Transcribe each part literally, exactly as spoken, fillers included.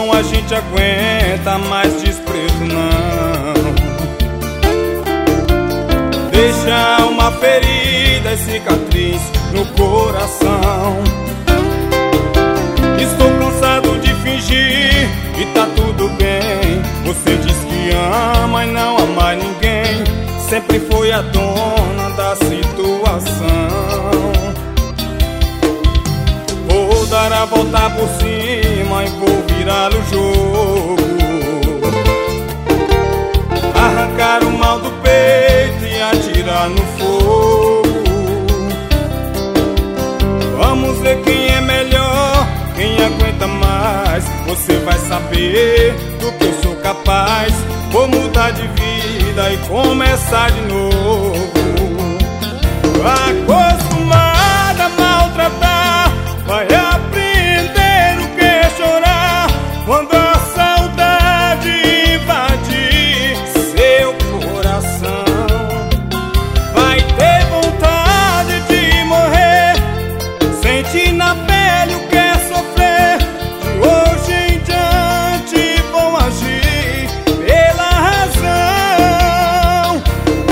não a gente aguenta mais desprezo não. Deixa uma ferida e cicatriz no coração. Estou cansado de fingir e tá tudo bem. Você diz que ama e não ama ninguém. Sempre foi a dona da situação. Vou dar a volta por cima e vou virar o jogo. Arrancar o mal do peito e atirar no fogo. Vamos ver quem é melhor, quem aguenta mais. Você vai saber do que eu sou capaz. Vou mudar de vida e começar de novo. Acostumada a maltratar, vai aprender o que é chorar. Quando a saudade invadir seu coração, vai ter vontade de morrer. Sente na pele o que é sofrer. De hoje em diante vão agir pela razão.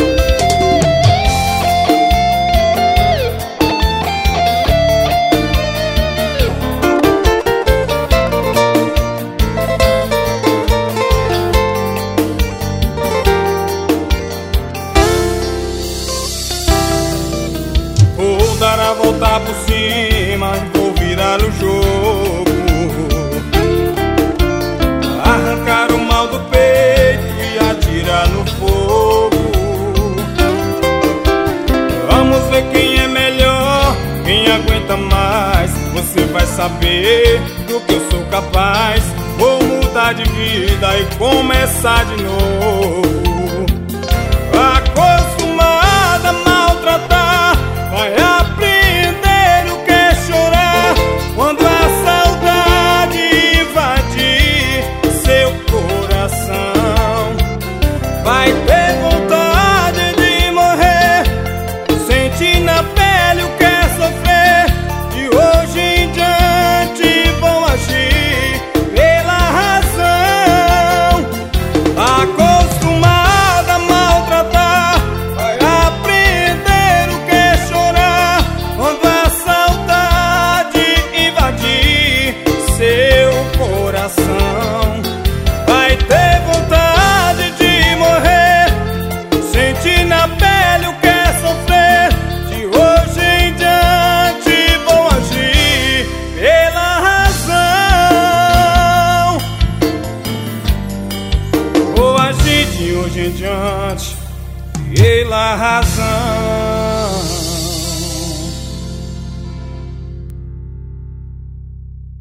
Vou dar a volta por cima e vou virar o jogo. Arrancar o mal do peito e atirar no fogo. Vamos ver quem é melhor, quem aguenta mais. Você vai saber do que eu sou capaz. Vou mudar de vida e começar de novo. Acostumada a maltratar, vai aprender o que é chorar. Quando a saudade invadir seu coração, vai ter vontade de morrer. Sente na pele o que é sofrer. De hoje em diante vão agir pela razão. Acostumada a maltratar, vai aprender o que é chorar. Quando a saudade invadir seu coração, vai ter vontade de morrer. Sente na pele o que é sofrer. De hoje em diante vão agir pela razão. Vou agir de hoje em diante pela razão.